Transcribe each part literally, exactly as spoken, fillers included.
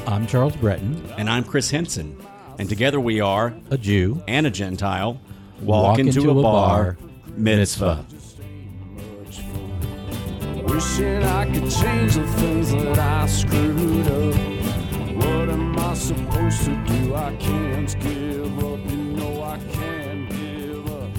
I'm Charles Breton. And I'm Chris Henson. And together we are a Jew and a Gentile. Walk, walk into, into a, a bar, bar mitzvah. Wishing I could change the things that I screwed up. What am I supposed to do? I can't give up. You know I can't give up.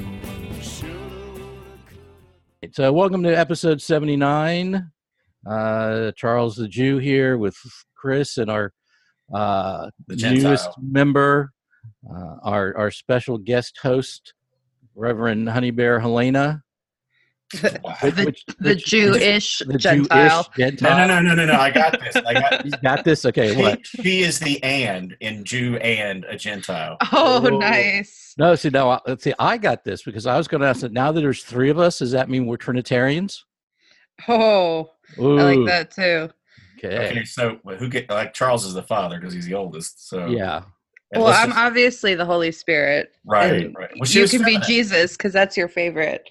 So welcome to episode seventy-nine. Uh, Charles the Jew here with Chris and our uh, The newest Gentile. member, uh, our, our special guest host, Reverend Honey Bear Helena. The, Which- the which- Jewish the Gentile. Jewish No, Gentile. no, no, no, no, no. I got this. I got You got this? Okay, what? she, she is the and in Jew and a Gentile. Oh, Oh. nice. No, see, no, I- let's see. I got this because I was going to ask that now that there's three of us, does that mean we're Trinitarians? Oh, Ooh, I like that too. Okay. Okay, so well, who get like Charles is the father because he's the oldest. So Yeah. and Well, let's I'm just- obviously the Holy Spirit. right, and right. Well, she You was can be feminine. Jesus because that's your favorite.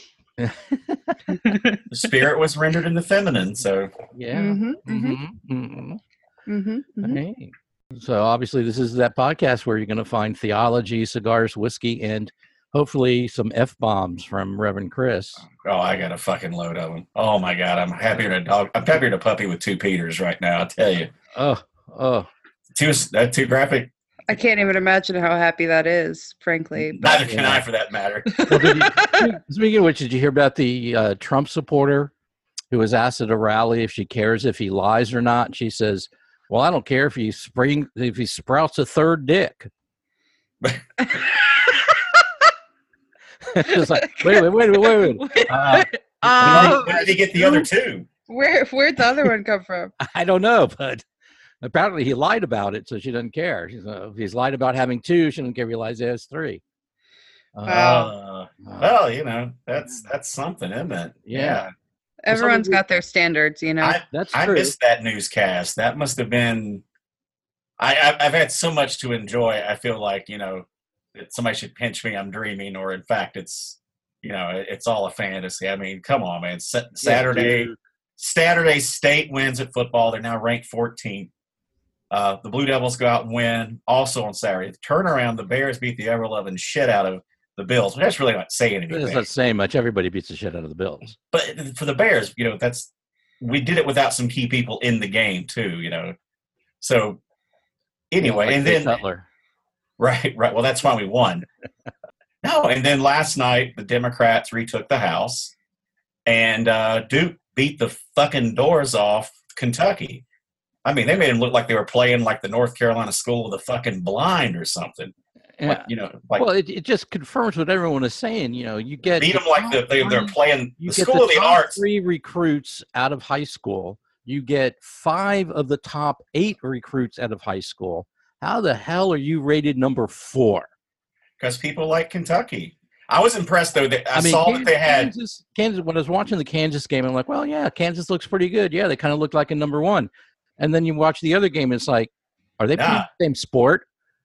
The spirit was rendered in the feminine. So Yeah. Mm-hmm, mm-hmm, Mm-hmm. Mm-hmm. mm-hmm, mm-hmm. Hey. So obviously this is that podcast where you're going to find theology, cigars, whiskey, and hopefully some F-bombs from Reverend Chris. oh, I got a fucking load of them. Oh my god, I'm happier than a dog. I'm happier than a puppy with two Peters right now. I tell you, Oh, oh. too that too graphic. I can't even imagine how happy that is, frankly. but- Neither can I, for that matter. Well, did you, speaking of which, did you hear about the uh, Trump supporter who was asked at a rally if she cares if he lies or not? She says, well, I don't care if he spring if he sprouts a third dick. It's like, wait, wait, wait, wait, wait. Uh, Oh, Where did he get the other two? where where'd the other one come from? I don't know, but apparently he lied about it, so she doesn't care. She's, uh, if he's lied about having two, she doesn't care if he lies he has three. Uh, Wow. Uh, uh, well, you know, that's that's something, isn't it? Yeah. Everyone's something- got their standards, you know. I, that's I true. missed that newscast. That must have been. I, I I've had so much to enjoy. I feel like you know, that somebody should pinch me. I'm dreaming, or in fact, it's you know, it- it's all a fantasy. I mean, come on, man. Sa- Saturday, dude. Saturday State wins at football. They're now ranked fourteenth. Uh, the Blue Devils go out and win. Also on Saturday, the turnaround, the Bears beat the ever-loving shit out of the Bills. But that's really not saying anything. It's not saying much. Everybody beats the shit out of the Bills. But for the Bears, you know, that's we did it without some key people in the game too, you know. So anyway, Like and Jay then Cutler. right, right. Well, that's why we won. No, and then last night the Democrats retook the House, and uh, Duke beat the fucking doors off Kentucky. I mean, they made them look like they were playing like the North Carolina School of the fucking Blind or something. Yeah. Like, you know, like well, it, it just confirms what everyone is saying. You know, you get beat them like the, they, they're top playing you the get School of the top Arts. three recruits out of high school. You get five of the top eight recruits out of high school. How the hell are you rated number four? Because people like Kentucky. I was impressed though that I, mean, saw Kansas, that they had. Kansas, Kansas. When I was watching the Kansas game, I'm like, well, yeah, Kansas looks pretty good. Yeah, they kind of look like a number one. And then you watch the other game, it's like, are they playing Nah. the same sport?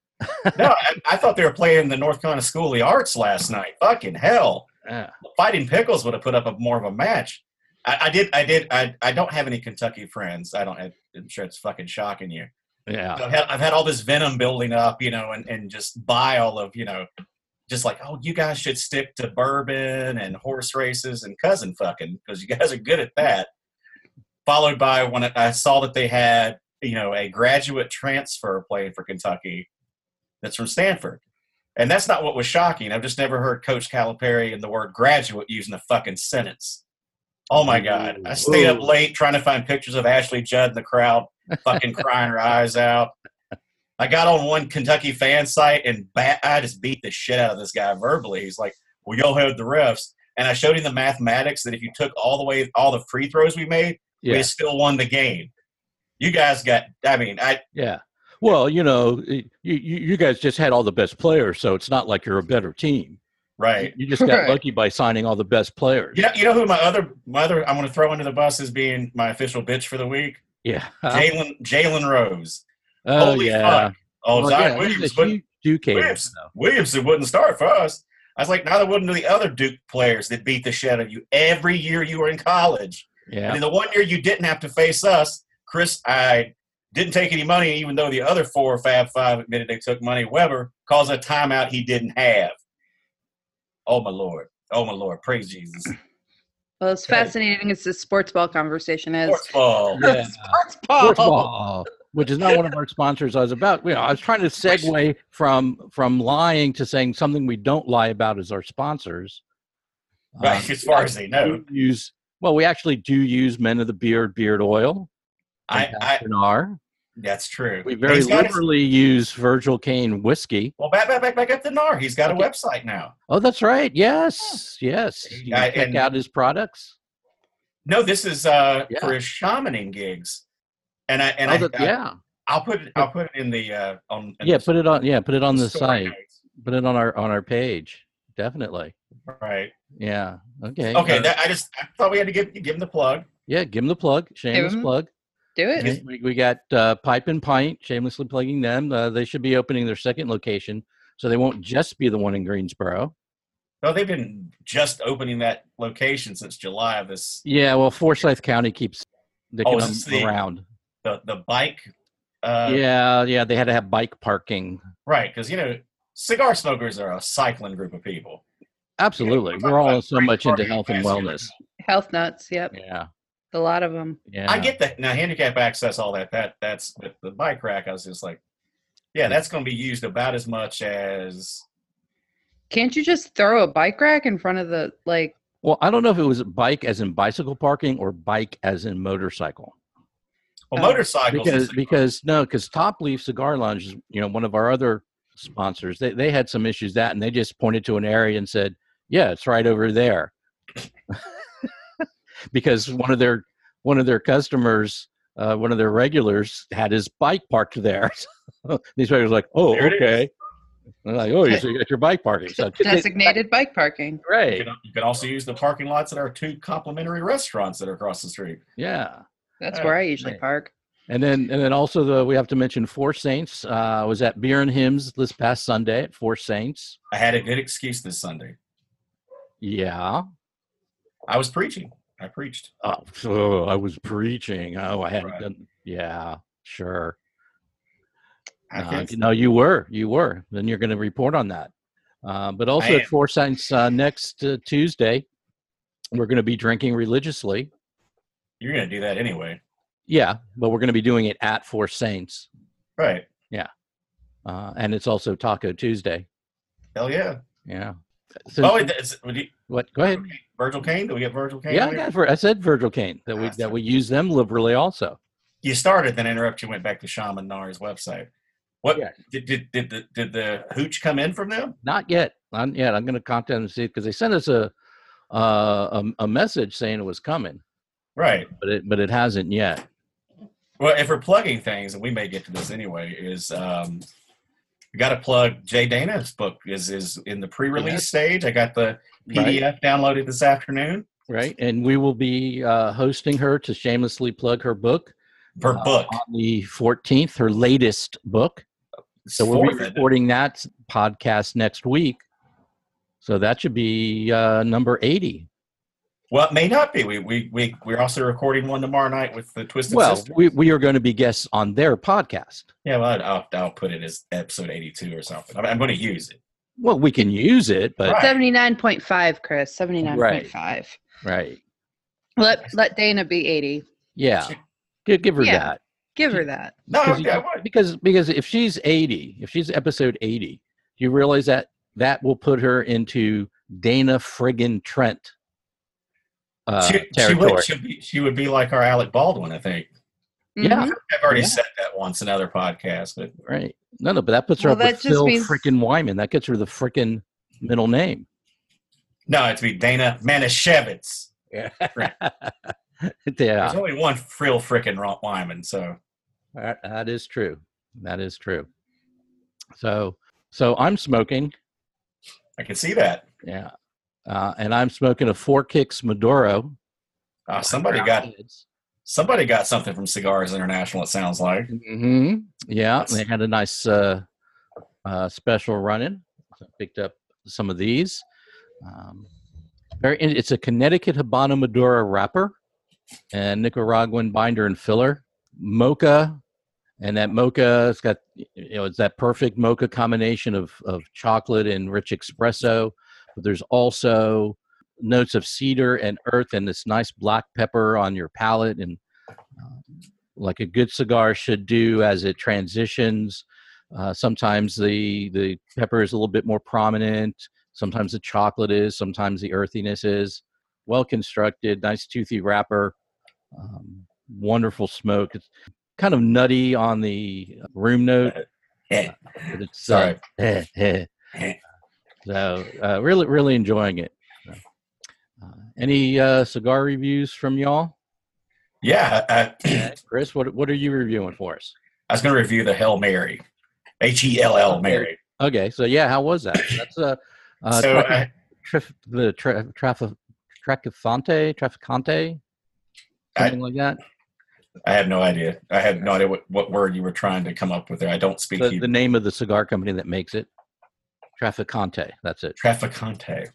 No, I, I thought they were playing the North Carolina School of the Arts last night. Fucking hell! Yeah. Fighting Pickles would have put up a more of a match. I, I did. I did. I, I don't have any Kentucky friends. I don't. I'm sure it's fucking shocking you. Yeah. I've had, I've had all this venom building up, you know, and, and just bile of, you know, just like, oh, you guys should stick to bourbon and horse races and cousin fucking because you guys are good at that. Followed by when I saw that they had, you know, a graduate transfer playing for Kentucky that's from Stanford. And that's not what was shocking. I've just never heard Coach Calipari and the word graduate used in a fucking sentence. Oh, my God. I stayed up Ooh. late trying to find pictures of Ashley Judd in the crowd, fucking crying her eyes out. I got on one Kentucky fan site and bat, I just beat the shit out of this guy verbally. He's like, well, y'all had the refs. And I showed him the mathematics that if you took all the way, all the free throws we made, Yeah. we still won the game. You guys got, I mean, I, Yeah. Well, you know, you, you you guys just had all the best players, so it's not like you're a better team. right. You just got Right. lucky by signing all the best players. You know, you know who my other, my other, I'm going to throw under the bus as being my official bitch for the week? Yeah. Jalen, Jalen Rose. oh, Holy yeah. fuck. Oh, Well, Zion yeah, he's Williams, a but huge Duke hater, Williams, though. Williamson wouldn't start for us. I was like, neither wouldn't the other Duke players that beat the shit out of you every year you were in college. Yeah. And in the one year you didn't have to face us, Chris, I didn't take any money, even though the other four Fab Five admitted they took money. Weber calls a timeout he didn't have. Oh, my Lord. Oh, my Lord. Praise Jesus. Well, as fascinating as this sports ball conversation is. Sports ball. Yeah. Sports ball. Sports ball, which is not one of our sponsors. I was about, you know, I was trying to segue from from lying to saying something we don't lie about as our sponsors. Right, Um, as far as they know. we use well, we actually do use Men of the Beard beard oil. from I, I, Pastor. that's true. We very He's got his- liberally use Virgil Cane whiskey. well, back, back, back, back up to N A R. He's got Okay. a website now. Oh, that's right. Yes, yes. You I- can check and- out his products. No, this is uh, Yeah. for his shamaning gigs. And I and Oh, I, that- I yeah, I'll put it I'll put it in the uh on in yeah. the- Put it on. Yeah, put it on the story site. notes. Put it on our on our page. Definitely. Right. Yeah. Okay. Okay, Uh, that, I just I thought we had to give give him the plug. yeah. Give him the plug. Shameless him- plug. Do it. Okay, We, we got uh, Pipe and Pint, shamelessly plugging them. Uh, they should be opening their second location, so they won't just be the one in Greensboro. No, they've been just opening that location since July of this. Yeah, well, Forsyth County keeps dicking Oh, is them this the- around. The the bike. Uh, yeah, yeah, they had to have bike parking. Right, because you know cigar smokers are a cycling group of people. Absolutely, Yeah, we're all about so free much into parking health and last year. wellness. Health nuts. Yep. Yeah, A lot of them. yeah. I get that now. Handicap access, all that. That that's with the bike rack. I was just like, yeah, that's going to be used about as much as. Can't you just throw a bike rack in front of the like? Well, I don't know if it was bike as in bicycle parking or bike as in motorcycle. Well, Oh. motorcycles. Because because no, because Top Leaf Cigar Lounge is, you know, one of our other sponsors. They they had some issues that, and they just pointed to an area and said, "Yeah, it's right over there." Because one of their one of their customers, uh, one of their regulars, had his bike parked there. So these regulars were like, "Oh, There it okay." They're like, "Oh, you so you got your bike parking." So Designated bike parking. you, right? can, you can also use the parking lots at our two complimentary restaurants that are across the street. Yeah. That's Uh, where I usually right. park. And then, and then also the we have to mention Four Saints. Uh, I was at Beer and Hymns this past Sunday at Four Saints. I had a good excuse this Sunday. Yeah. I was preaching. I preached. Oh, so I was preaching. Oh, I hadn't Right. done. Yeah, sure. I Uh, can't- no, you were, you were. Then you're going to report on that. Uh, but also I at am. Four Saints uh, next uh, Tuesday, we're going to be drinking religiously. You're going to do that anyway. Yeah, but we're going to be doing it at Four Saints, Right. uh, and it's also Taco Tuesday. Hell yeah. Yeah. Since- Oh, wait, is, would you, what? Go ahead. Virgil Cane? Do we get Virgil Cane? Yeah, on I, here? got Vir- I said Virgil Cane that we Ah, that we use them liberally also. You started, then interrupt. You went back to Shaman Nar's website. What Yeah. did, did did the did the hooch come in from them? Not yet, not yet. I'm going to contact them and see because they sent us a, uh, a a message saying it was coming, Right. but it but it hasn't yet. Well, if we're plugging things, and we may get to this anyway, is um, we got to plug Jay Dana's book is is in the pre-release Yes. stage. I got the P D F downloaded this afternoon. Right, and we will be uh, hosting her to shamelessly plug her book Per uh, book. on the fourteenth, her latest book. So we'll be Fourth, isn't it? recording that podcast next week. So that should be uh, number eighty. Well, it may not be. We we we we're also recording one tomorrow night with the Twisted Well, Sisters. we, we are going to be guests on their podcast. Yeah, well, I'll I'll put it as episode eighty-two or something. I'm, I'm going to use it. Well, we can use it, but Right. seventy-nine point five, Chris. seventy-nine point five. right. Let let Dana be eighty. Yeah. Give, give her Yeah. that. Give her that. No, Because, yeah, you- what? because because if she's eighty, if she's episode eighty, you realize that that will put her into Dana friggin' Trent uh, she, she territory. would she'd be, she would be like our Alec Baldwin, I think. Yeah. Mhm. I've already Yeah. said that once in other podcasts, but Right. No, no, but that puts her Well, up with that just Phil means- frickin' Wyman. That gets her the frickin' middle name. no, it'd be Dana Manischewitz. Yeah. There's yeah. only one real frickin' Wyman, so That, that is true. That is true. So, so I'm smoking. I can see that. Yeah. Uh, and I'm smoking a Four Kicks Maduro. Uh, somebody got somebody got something from Cigars International. It sounds like. Mm-hmm. Yeah, That's- they had a nice uh, uh, special run-in. So I picked up some of these. Um, very, it's a Connecticut Habano Maduro wrapper and Nicaraguan binder and filler, mocha, And that mocha, it's got, you know, it's that perfect mocha combination of, of chocolate and rich espresso. But there's also notes of cedar and earth and this nice black pepper on your palate. And um, like a good cigar should do as it transitions. Uh, sometimes the, the pepper is a little bit more prominent. Sometimes the chocolate is. Sometimes the earthiness is. Well constructed, nice toothy wrapper. Um, wonderful smoke. It's kind of nutty on the room note. Eh, But it's Sorry. uh, eh, eh. Eh. So uh, really, really enjoying it. So, uh, any uh, cigar reviews from y'all? Yeah, I, Okay. Chris, what what are you reviewing for us? I was going to review the Hail Mary, H E L L Mary. Okay, so yeah, how was that? That's uh, uh So Trafi- I, Trif- the tra- traf- Traficante, Traficante, something like that. I have no idea. I have no idea what, what word you were trying to come up with there. I don't speak The, Hebrew. the name of the cigar company that makes it, Traficante. That's it. Traficante.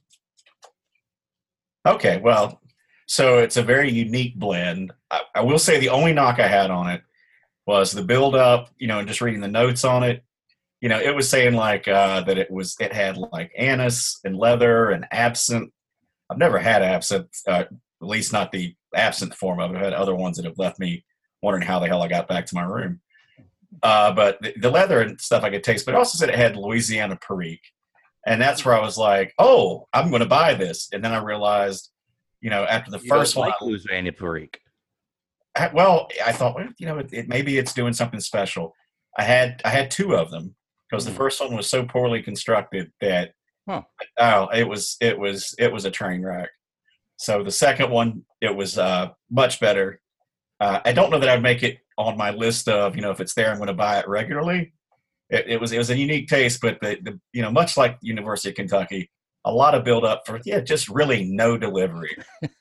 Okay, well, so it's a very unique blend. I, I will say the only knock I had on it was the build up, you know, and just reading the notes on it. You know, it was saying like uh, that it was it had like anise and leather and absinthe. I've never had absinthe, uh, at least not the absinthe form of it. I've had other ones that have left me wondering how the hell I got back to my room. Uh, but the, the leather and stuff I could taste, but it also said it had Louisiana Perique. And that's where I was like, oh, I'm going to buy this. And then I realized, you know, after the You first don't one, like Louisiana Perique. I, well, I thought, well, you know, it, it, maybe it's doing something special. I had I had two of them because the Hmm. first one was so poorly constructed that Huh. oh, it was it was it was a train wreck. So the second one, it was uh, much better. Uh, I don't know that I'd make it on my list of, you know, if it's there, I'm going to buy it regularly. It, it was it was a unique taste, but the, the you know, much like University of Kentucky, a lot of build up for yeah, just really no delivery.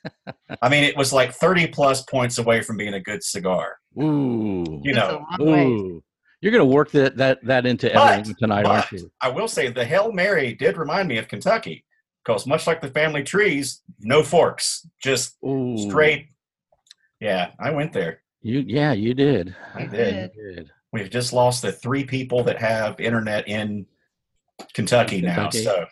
I mean, it was like thirty plus points away from being a good cigar. Ooh. You That's know, a long way. Ooh. You're going to work that, that, that into But- everything tonight, but- aren't you? I will say the Hail Mary did remind me of Kentucky because much like the family trees, no forks, just Ooh. straight. Yeah, I went there. You, yeah, you did. I You did. You did. We've just lost the three people that have internet in Kentucky now. Kentucky. So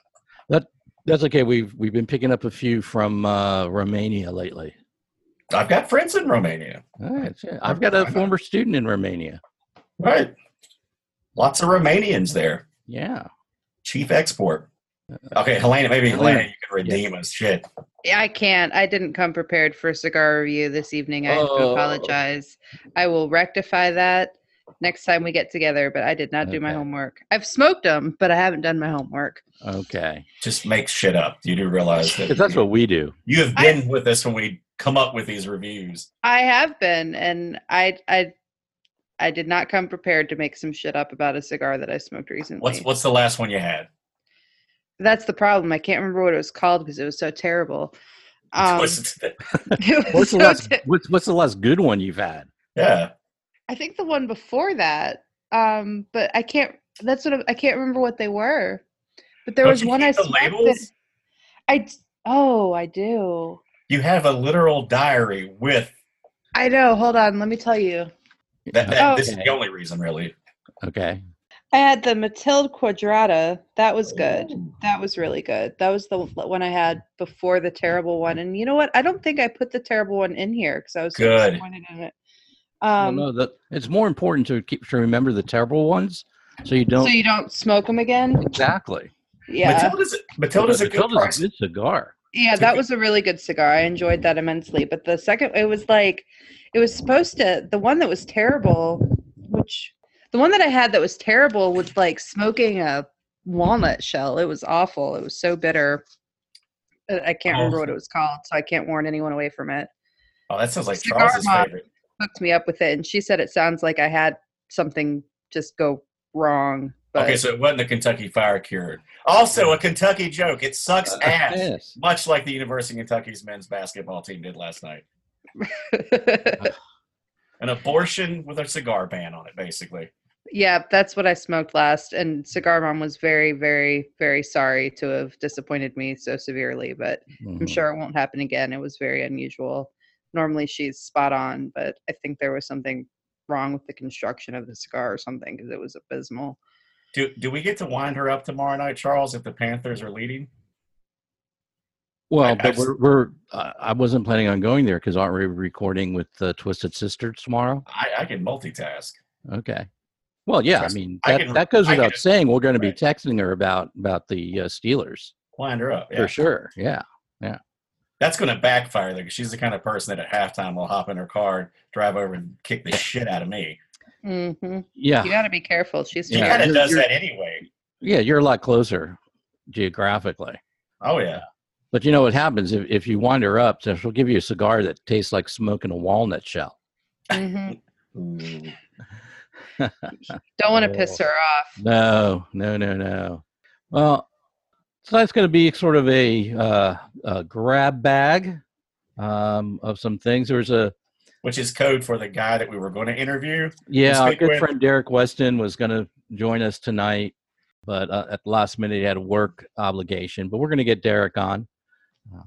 That's okay. We've we've been picking up a few from uh, Romania lately. I've got friends in Romania. All right, yeah. I've got a former student in Romania. Right. Lots of Romanians there. Yeah. Chief export. Okay, Helena, maybe Helena. Helena, you can redeem us. Shit. Yeah, I can't. I didn't come prepared for a cigar review this evening. I have to Oh. apologize. I will rectify that next time we get together, but I did not do my Okay. homework. I've smoked them, but I haven't done my homework. Okay. Just make shit up. You do realize that Because that's what we do. you have been with us when we come up with these reviews. I have been, and I I I did not come prepared to make some shit up about a cigar that I smoked recently. What's what's the last one you had? That's the problem. I can't remember what it was called because it was so terrible. Um, What's it- it was What's the so last? te- What's what's the last good one you've had? yeah. I think the one before that, um, but I can't. That's what I, I can't remember what they were. But there Don't was you one I keep the smoked labels? that- I d- oh I do. You have a literal diary with I know. Hold on. Let me tell you. that. that Oh. This is Okay. the only reason, really. Okay. I had the Matilde Quadrata. That was good. That was really good. That was the one I had before the terrible one. And you know what? I don't think I put the terrible one in here because I was so Good. disappointed in it. Well, Um, no, the, it's more important to keep to remember the terrible ones, so you don't so you don't smoke them again? exactly. Yeah. Matilda's Matilda's a good Matilda's price. a good cigar. Yeah, that was a really good cigar. I enjoyed that immensely. But the second, it was like, it was supposed to, the one that was terrible, which, the one that I had that was terrible was like smoking a walnut shell. It was awful. It was so bitter. I I can't remember Oh. what it was called, so I can't warn anyone away from it. Oh, that sounds like Cigar Charles's Mom. favorite. Hooked me up with it, and she said it sounds like I had something just go wrong. But Okay, so it wasn't a Kentucky Fire Cured. Also, a Kentucky joke. It sucks Uh, ass, yes. much like the University of Kentucky's men's basketball team did last night. An abortion with a cigar ban on it, basically. yeah, that's what I smoked last. And Cigar Mom was very, very, very sorry to have disappointed me so severely, but I'm Mhm. sure it won't happen again. It was very unusual. Normally she's spot on, but I think there was something wrong with the construction of the cigar or something because it was abysmal. Do do we get to wind her up tomorrow night, Charles, if the Panthers are leading? Well, I- but I've- we're, we're uh, I wasn't planning on going there because aren't we recording with the Twisted Sisters tomorrow? I, I can multitask. Okay. Well, yeah, I Trust- mean I that, can- that goes I can- without saying. We're going to be right. texting her about about the uh, Steelers Wind her up. Yeah. for sure. Yeah. That's going to backfire though, because she's the kind of person that at halftime will hop in her car, drive over, and kick the shit out of me. Mm-hmm. Yeah. You got to be careful. She's She Yeah, kind of you're- does you're- that anyway. Yeah, you're a lot closer geographically. Oh yeah. But you know what happens if, if you wind her up, so she'll give you a cigar that tastes like smoking a walnut shell. Mhm. Ooh. Don't want to piss her off. No, no, no, no. Well, so that's going to be sort of a, uh, a grab bag um, of some things. There's a Which is code for the guy that we were going to interview. yeah, our speak good with- friend Derek Weston was going to join us tonight, but uh, at the last minute he had a work obligation. But we're going to get Derek on. Um,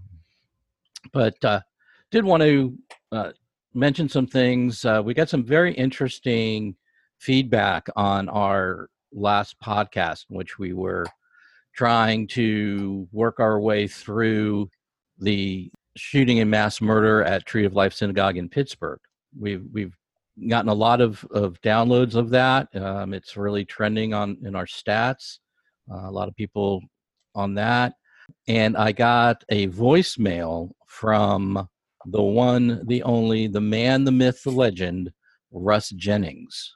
but uh, did want to uh, mention some things. Uh, we got some very interesting feedback on our last podcast, in which we were trying to work our way through the shooting and mass murder at Tree of Life Synagogue in Pittsburgh. We've we've gotten a lot of, of downloads of that. Um, it's really trending on in our stats. Uh, a lot of people on that. And I got a voicemail from the one, the only, the man, the myth, the legend, Russ Jennings.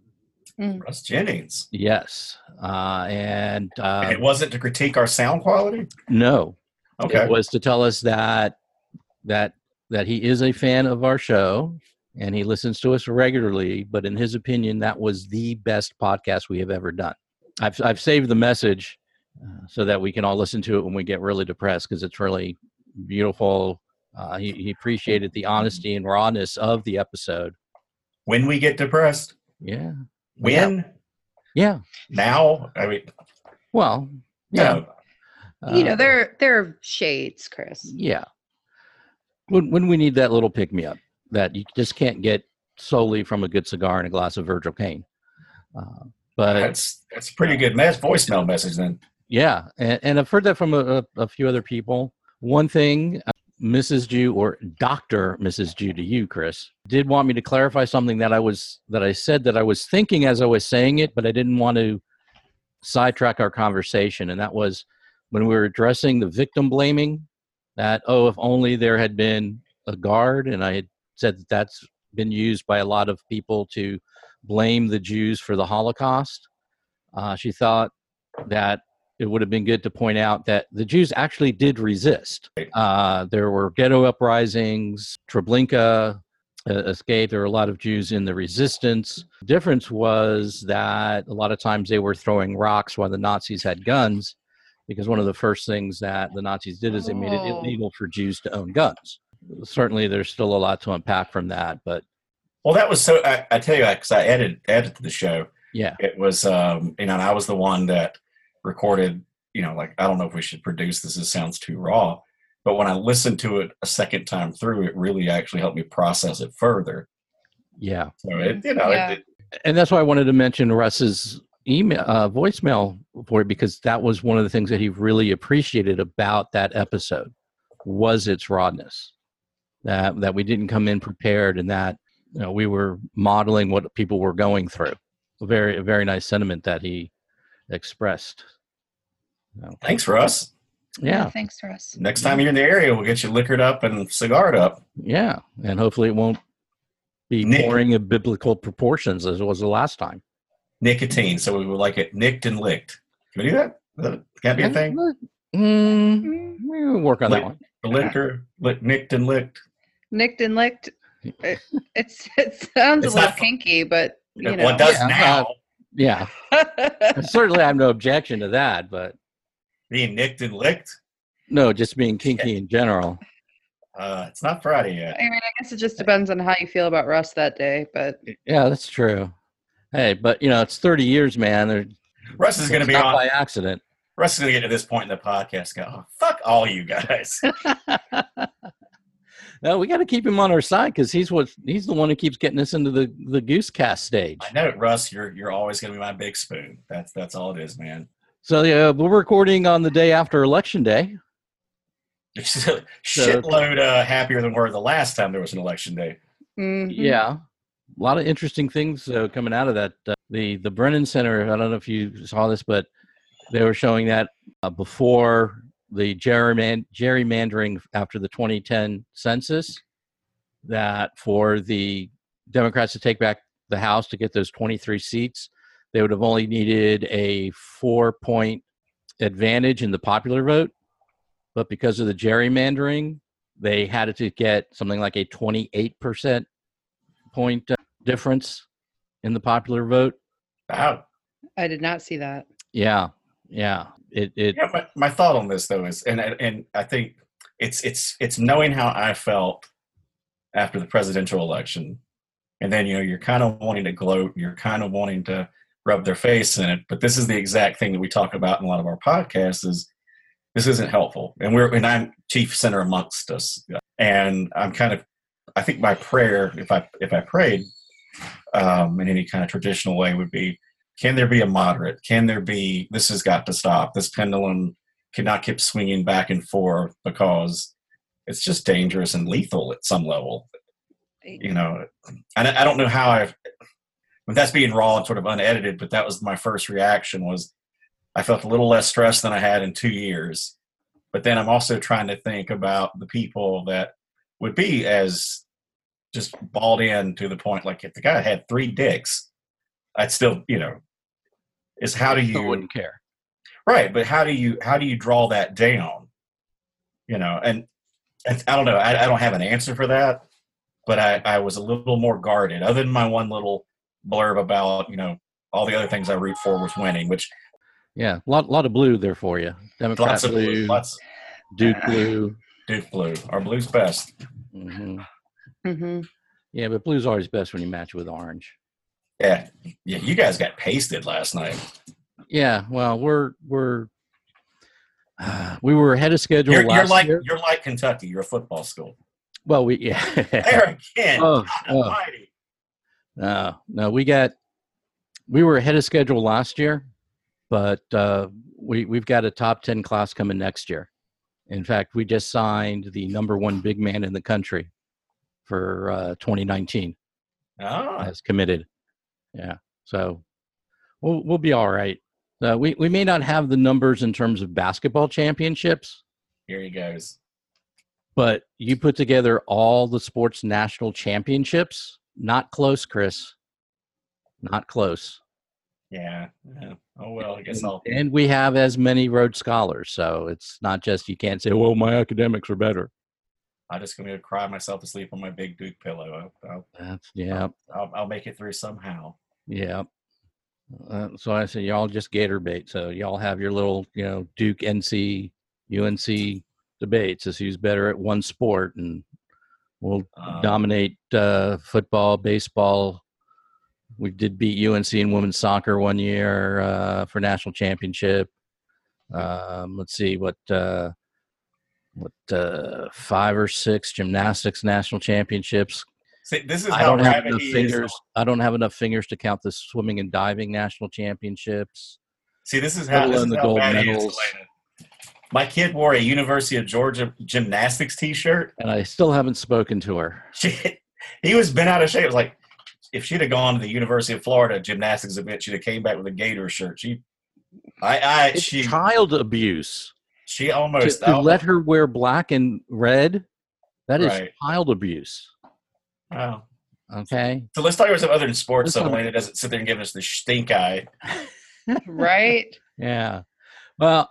Russ Jennings. Yes. Uh, and uh, And it wasn't to critique our sound quality? no, Okay. it was to tell us that that that he is a fan of our show and he listens to us regularly. But in his opinion, that was the best podcast we have ever done. I've I've saved the message uh, so that we can all listen to it when we get really depressed because it's really beautiful. Uh, he, he appreciated the honesty and rawness of the episode. When we get depressed. Yeah. When? Yeah. Now? I mean, Well. Yeah. no. You know, Uh, there there are shades, Chris. Yeah. When when we need that little pick me up that you just can't get solely from a good cigar and a glass of Virgil Cane. Uh, but That's that's a pretty good mes- voicemail message then. yeah, and, and I've heard that from a, a, a few other people. One thing, uh, Missus Jew or Doctor Missus Jew to you, Chris, did want me to clarify something that I was that I said that I was thinking as I was saying it, but I didn't want to sidetrack our conversation, and that was when we were addressing the victim blaming. That oh, if only there had been a guard, and I had said that that's been used by a lot of people to blame the Jews for the Holocaust. Uh, she thought that it would have been good to point out that the Jews actually did resist. Uh, there were ghetto uprisings, Treblinka uh, escaped. There were a lot of Jews in the resistance. The difference was that a lot of times they were throwing rocks while the Nazis had guns, because one of the first things that the Nazis did is they made it Oh. illegal for Jews to own guns. Certainly, there's still a lot to unpack from that, but Well, that was so. I, I tell you, because I edited edited the show. yeah, It was, um, you know, and I was the one that recorded. You know, like I don't know if we should produce this. It sounds too raw. But when I listened to it a second time through, it really actually helped me process it further. yeah. So it, you know, Yeah. it, it, And that's why I wanted to mention Russ's email, uh, voicemail for it, because that was one of the things that he really appreciated about that episode was its rawness. That that we didn't come in prepared, and that you know we were modeling what people were going through. A very a very nice sentiment that he expressed. So, thanks, Russ. yeah, Thanks, Russ. Next time you're in the area, we'll get you liquored up and cigared up. yeah, and hopefully it won't be Nick. boring in biblical proportions as it was the last time. Nicotine, so we would like it nicked and licked. Can we do that? That can't be a thing. Mm, we'll work on that Lick- one. Liquor, lick, nicked and licked. Nicked and licked. It, it's it sounds It's a little not- kinky, but you know. Well, it does Yeah, now. Yeah, certainly I have no objection to that, but Being nicked and licked. no, just being kinky in general. Uh, it's not Friday yet. I mean, I guess it just depends on how you feel about Russ that day, but Yeah, that's true. Hey, but you know, it's thirty years, man. They're, Russ is going to it's be not on. by accident. Russ is going to get to this point in the podcast. And go, oh, fuck all you guys. No, we got to keep him on our side because he's what he's the one who keeps getting us into the the goose cast stage. I know it, Russ. You're you're always going to be my big spoon. That's that's all it is, man. So yeah, we're recording on the day after Election Day. Shitload uh, happier than we were the last time there was an election day. Mhm. Yeah, a lot of interesting things uh, coming out of that. Uh, the the Brennan Center. I don't know if you saw this, but they were showing that uh, before the gerryman- gerrymandering after the twenty ten census, that for the Democrats to take back the House to get those twenty-three seats, they would have only needed a four-point advantage in the popular vote. But because of the gerrymandering, they had to get something like a twenty-eight percent point uh, difference in the popular vote. Wow. I did not see that. Yeah, yeah. It, it Yeah, my, my thought on this though is, and and I think it's it's it's knowing how I felt after the presidential election, and then you know you're kind of wanting to gloat, you're kind of wanting to rub their face in it, but this is the exact thing that we talk about in a lot of our podcasts is this isn't helpful, and we're and I'm chief center amongst us, and I'm kind of I think my prayer, if I if I prayed um, in any kind of traditional way, would be. Can there be a moderate? Can there be, this has got to stop. This pendulum cannot keep swinging back and forth because it's just dangerous and lethal at some level. You know, and I don't know how I've, that's being raw and sort of unedited, but that was my first reaction was I felt a little less stressed than I had in two years. But then I'm also trying to think about the people that would be as just balled in to the point, like if the guy had three dicks, I'd still, you know, is how do you I wouldn't care. Right, but how do you how do you draw that down? You know, and, and I don't know, I, I don't have an answer for that, but I, I was a little more guarded. Other than my one little blurb about, you know, all the other things I root for was winning, which Yeah, a lot, lot of blue there for you. Democrat lots of blue, blue, lots Duke blue. Duke blue. Our blue's best. hmm hmm Yeah, but blue's always best when you match it with orange. Yeah, yeah. You guys got pasted last night. Yeah, well, we're we're uh, we were ahead of schedule You're, last you're like year. you're like Kentucky. You're a football school. Well, we yeah. There again. Oh, God oh. almighty. No, no, we got we were ahead of schedule last year, but uh, we we've got a top ten class coming next year. In fact, we just signed the number one big man in the country for uh, twenty nineteen Oh, as committed. Yeah, so we'll we'll be all right. Uh, we we may not have the numbers in terms of basketball championships, here he goes. but you put together all the sports national championships. Not close, Chris. Not close. Yeah. yeah. Oh well, I guess And, I'll. and we have as many Rhodes Scholars, so it's not just you can't say, "Well, my academics are better." I'm just gonna cry myself to sleep on my big Duke pillow. I'll, I'll, That's yeah, I'll, I'll make it through somehow. yeah. Uh, so I say y'all just gator bait. So y'all have your little, you know, Duke, N C, U N C debates as who's better at one sport, and we'll Um, dominate uh, football, baseball. We did beat U N C in women's soccer one year uh, for national championship. Um, let's see what uh, what uh, five or six gymnastics national championships. See, this is I how don't have rabid enough he is. fingers. I don't have enough fingers to count the swimming and diving national championships. See, this is let how, this alone is the how gold bad he is, medals. Elena. My kid wore a University of Georgia gymnastics T-shirt. And I still haven't spoken to her. She, he was bent out of shape. It was like if she'd have gone to the University of Florida gymnastics event, she'd have came back with a Gator shirt. She, I, I, It's she, child abuse. she To, almost to let her wear black and red, that is Right. child abuse. Wow. Okay. So let's talk about some other than sports, Let's so talk- Elena doesn't sit there and give us the stink eye. Right? Yeah. Well,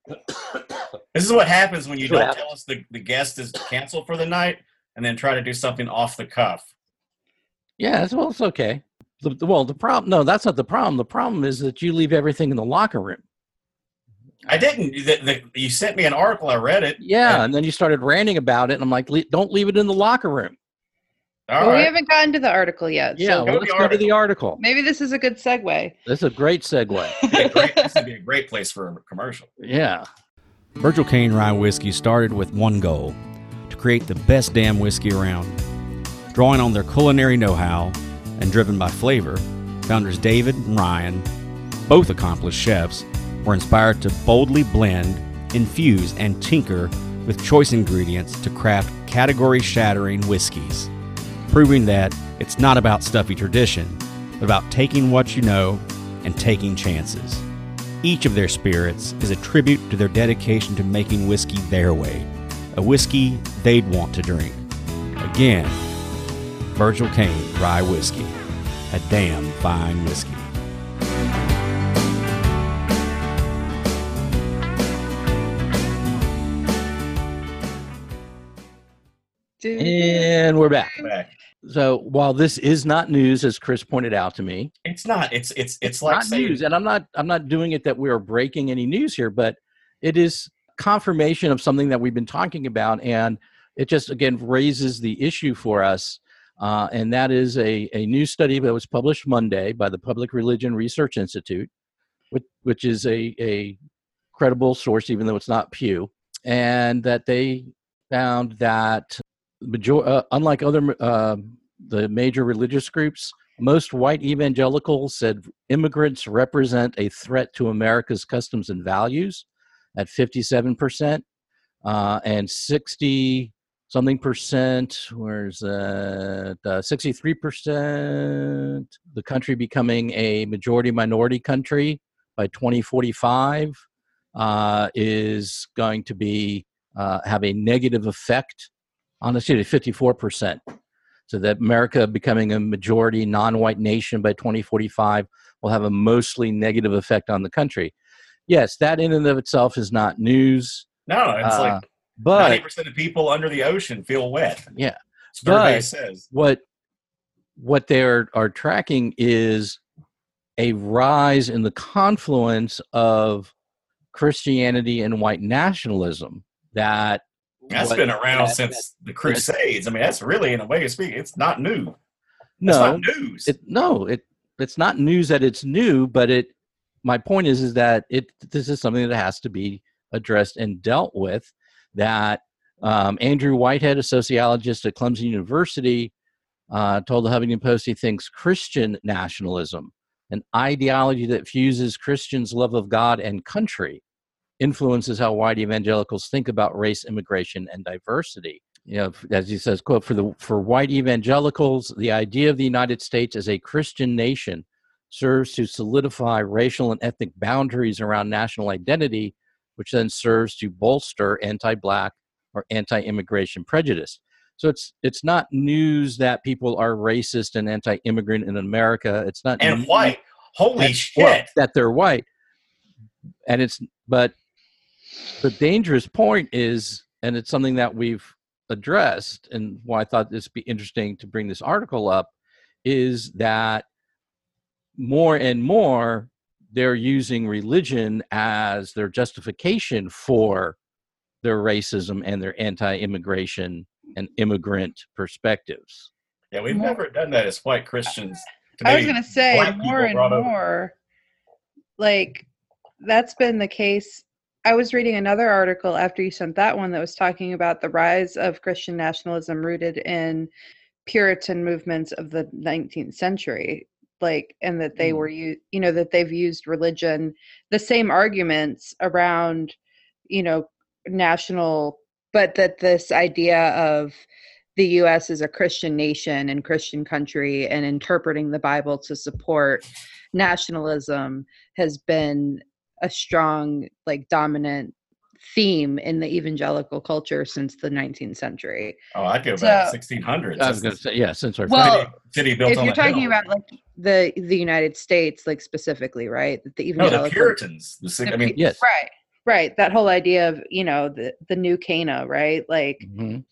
This is what happens when you That's what don't happens. tell us the, the guest is canceled for the night and then try to do something off the cuff. yeah, it's, well, it's okay. The, the- well, the problem, no, that's not the problem. The problem is that you leave everything in the locker room. I didn't. The, the, you sent me an article. I read it. Yeah. And- And then you started ranting about it. And I'm like, "Le- don't leave it in the locker room. all well, we right. haven't gotten to the article yet. Yeah. So Well, go let's to go the to the article. maybe this is a good segue. That's a great segue. It'd be a great- this would be a great place for a commercial. Yeah. Virgil Cane Rye Whiskey started with one goal: to create the best damn whiskey around. Drawing on their culinary know-how and driven by flavor, founders David and Ryan, both accomplished chefs, were inspired to boldly blend, infuse, and tinker with choice ingredients to craft category-shattering whiskeys, proving that it's not about stuffy tradition, but about taking what you know and taking chances. Each of their spirits is a tribute to their dedication to making whiskey their way, a whiskey they'd want to drink. Again, Virgil Caine Rye Whiskey, a damn fine whiskey. And we're back. Back. So while this is not news, as Chris pointed out to me, It's not. It's it's it's, like not saying, news, and I'm not I'm not doing it that we are breaking any news here, but it is confirmation of something that we've been talking about, and it just again raises the issue for us, uh, and that is a a new study that was published Monday by the Public Religion Research Institute, which which is a a credible source, even though it's not Pew, and that they found that major, uh, unlike other uh, the major religious groups, most white evangelicals said immigrants represent a threat to America's customs and values at fifty-seven percent, uh, and sixty something percent, where's that, uh, sixty-three percent, the country becoming a majority minority country by twenty forty-five uh, is going to be uh, have a negative effect on the city, fifty-four percent. So that America becoming a majority non-white nation by twenty forty-five will have a mostly negative effect on the country. Yes, that in and of itself is not news. No, it's Uh, like but ninety percent of people under the ocean feel wet. yeah, Survey but says. what what they are, are tracking is a rise in the confluence of Christianity and white nationalism. That That's what- been around that- since the Crusades. I mean, that's really, in a way of speaking, it's not new. That's no, not news. it no, it it's not news that it's new, but it. My point is, is that it this is something that has to be addressed and dealt with. That um, Andrew Whitehead, a sociologist at Clemson University, uh, told the Huffington Post he thinks Christian nationalism, an ideology that fuses Christians' love of God and country, influences how white evangelicals think about race, immigration, and diversity. You know, as he says, quote, for the for white evangelicals, the idea of the United States as a Christian nation serves to solidify racial and ethnic boundaries around national identity, which then serves to bolster anti-Black or anti-immigration prejudice. So it's it's not news that people are racist and anti-immigrant in America. It's not and news white. Holy that, shit. well, that they're white. And it's but the dangerous point is, and it's something that we've addressed, and why I thought this would be interesting to bring this article up, is that more and more they're using religion as their justification for their racism and their anti-immigration and immigrant perspectives. Yeah, we've never done that as white Christians. To I was maybe going to say black more people and brought over. more. Like, that's been the case. I was reading another article after you sent that one that was talking about the rise of Christian nationalism rooted in Puritan movements of the nineteenth century. Like, and that they Mm. were, you, you know, that they've used religion, the same arguments around, you know, national, but that this idea of the U S is a Christian nation and Christian country and interpreting the Bible to support nationalism has been a strong, like, dominant theme in the evangelical culture since the nineteenth century. Oh, I'd go back to So- sixteen hundreds. I was going to say, yeah, since our Well, city, city built If on you're a talking hill. about like the the United States, like specifically, right? That the no, evangelical, the Puritans. The, sig- I mean, yes, right, right. That whole idea of, you know, the the new Cana, right? Like, Mhm.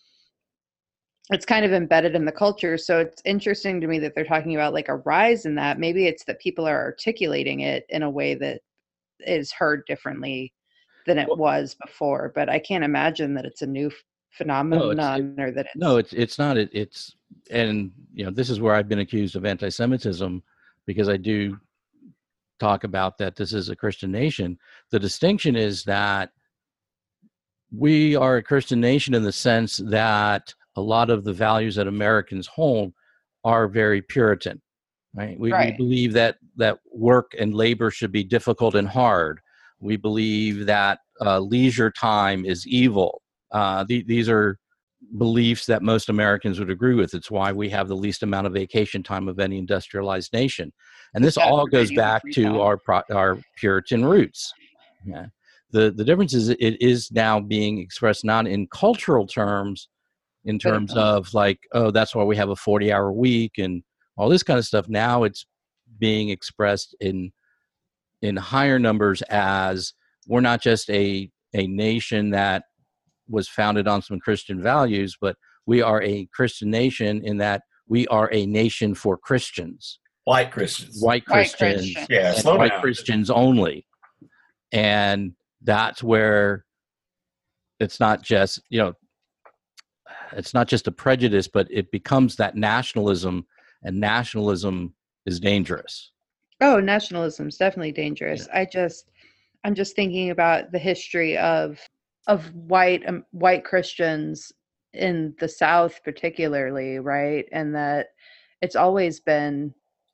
it's kind of embedded in the culture. So it's interesting to me that they're talking about like a rise in that. Maybe it's that people are articulating it in a way that is heard differently than it Well- was before. But I can't imagine that it's a new f- phenomenon or that it's No, it's it's not. It, it's and you know this is where I've been accused of anti-Semitism because I do talk about that this is a Christian nation. The distinction is that we are a Christian nation in the sense that a lot of the values that Americans hold are very Puritan, right? We, we Right. believe that that work and labor should be difficult and hard. We believe that uh, leisure time is evil. Uh, the, these are beliefs that most Americans would agree with. It's why we have the least amount of vacation time of any industrialized nation. And this God all forbid goes you have back free to time. our pro- our Puritan roots. Yeah. The the difference is it is now being expressed not in cultural terms, in But, terms um, of like, oh, that's why we have a forty hour week and all this kind of stuff. Now it's being expressed in in higher numbers as we're not just a a nation that was founded on some Christian values, but we are a Christian nation in that we are a nation for Christians, White Christians. white White Christians, Christian. Yeah, and slow white down. Christians only. And that's where it's not just, you know, it's not just a prejudice, but it becomes that nationalism, and nationalism is dangerous. Oh, nationalism is definitely dangerous. I just, I'm just thinking about the history of of white um, white Christians in the South, particularly, right? And that it's always been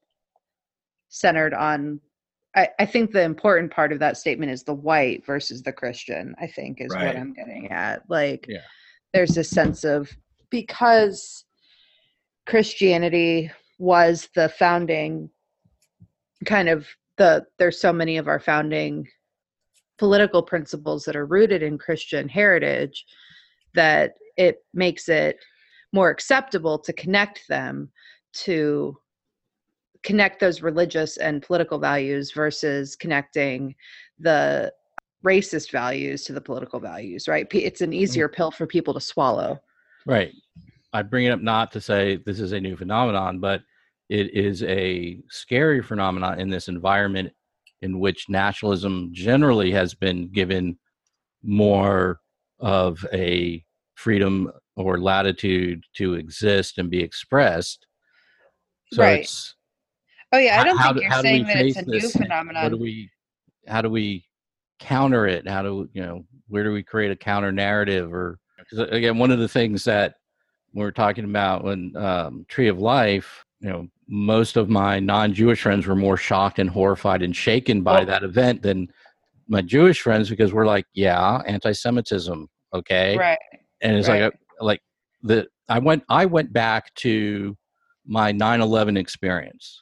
centered on. I, I think the important part of that statement is the white versus the Christian. I think is Right. what I'm getting at. Like, Yeah. there's a sense of, because Christianity was the founding kind of the there's so many of our founding political principles that are rooted in Christian heritage that it makes it more acceptable to connect them to connect those religious and political values versus connecting the racist values to the political values, right? P- It's an easier pill for people to swallow. Right. I bring it up not to say this is a new phenomenon, but it is a scary phenomenon in this environment in which nationalism generally has been given more of a freedom or latitude to exist and be expressed. So Right. it's Oh yeah, I don't how think do, you're how do we saying that it's face a new this? What do phenomenon. we how do we counter it? How do you know where do we create a counter narrative? Or because again, one of the things that we were talking about when um, Tree of Life, you know, most of my non-Jewish friends were more shocked and horrified and shaken by Well- that event than my Jewish friends, because we're like, yeah, anti-Semitism, okay, Right. and it's right. like a, like the I went I went back to my nine eleven experience.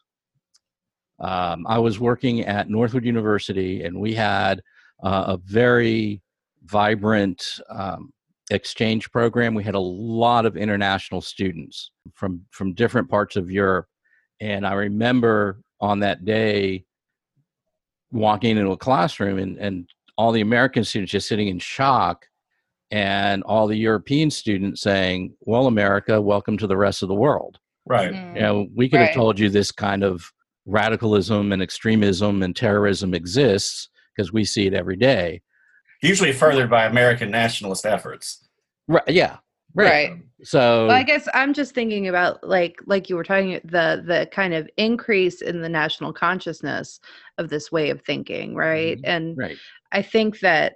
Um, I was working at Northwood University, and we had uh, a very vibrant um, exchange program. We had a lot of international students from from different parts of Europe, and I remember on that day walking into a classroom and, and all the American students just sitting in shock, and all the European students saying, "Well, America, welcome to the rest of the world." Right. Mm. You know, we could have Right. told you this kind of radicalism and extremism and terrorism exists because we see it every day. Usually furthered by American nationalist efforts. Right? Yeah. Right. Right. So Well, I guess I'm just thinking about like like you were talking the the kind of increase in the national consciousness of this way of thinking, right? Mhm. And right. I think that